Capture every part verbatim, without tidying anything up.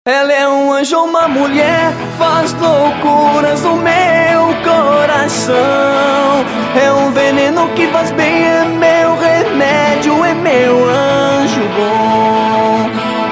Ela é um anjo, uma mulher, faz loucuras no meu coração. É um veneno que faz bem, é meu remédio, é meu anjo bom.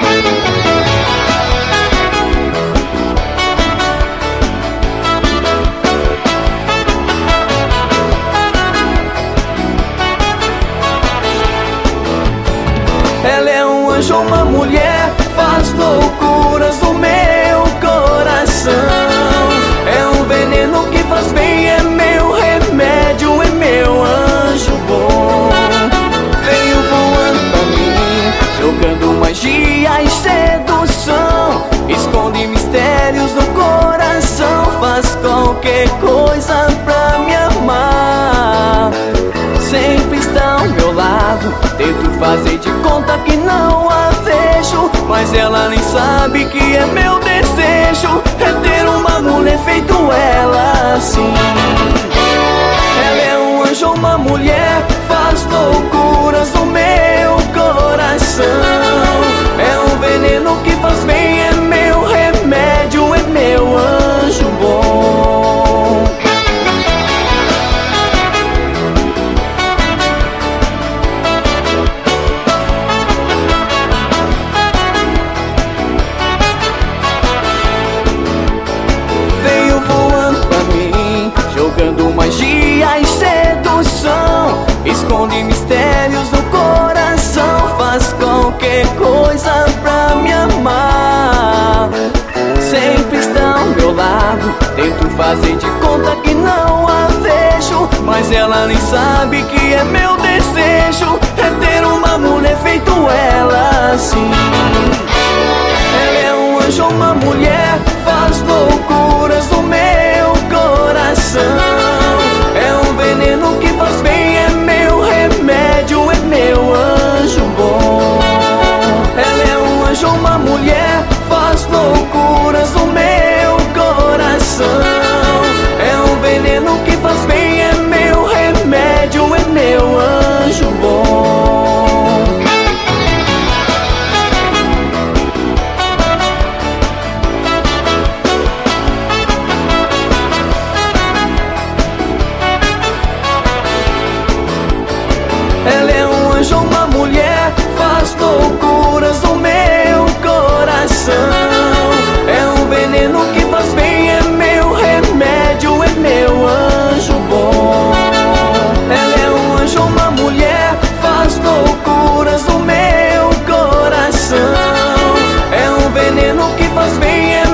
Ela é um anjo, uma mulher, faz loucuras no meu coração. É um veneno que faz bem, é meu remédio, é meu anjo bom. Veio voando pra mim, jogando magia e sedução. Esconde mistérios no coração, faz qualquer coisa pra me amar. Sempre está ao meu lado, tento fazer de conta que não a vejo, mas ela nem sabe que é meu desejo é ter uma mulher feito ela assim. Ela é um anjo, uma mulher, faz loucuras no meu coração. É um veneno que faz bem, é meu remédio, é meu anjo bom. Jogando magia e sedução, esconde mistérios no coração, faz qualquer coisa pra me amar. Sempre está ao meu lado, tento fazer de conta que não a vejo, mas ela nem sabe que é meu desejo é ter uma mulher feito ela assim. Ela é um anjo, uma mulher, faz loucuras no meu coração. É um veneno que faz bem, é meu remédio, é meu anjo bom. Ela é um anjo, uma mulher, faz loucuras no meu coração. É um veneno que faz bem, é meu remédio, é meu anjo bom. Ela é um anjo, uma mulher, faz loucuras no meu coração. É um veneno que faz bem, é meu remédio, é meu anjo bom. Ela é um anjo, uma mulher, faz loucuras no meu coração. É um veneno que faz bem, é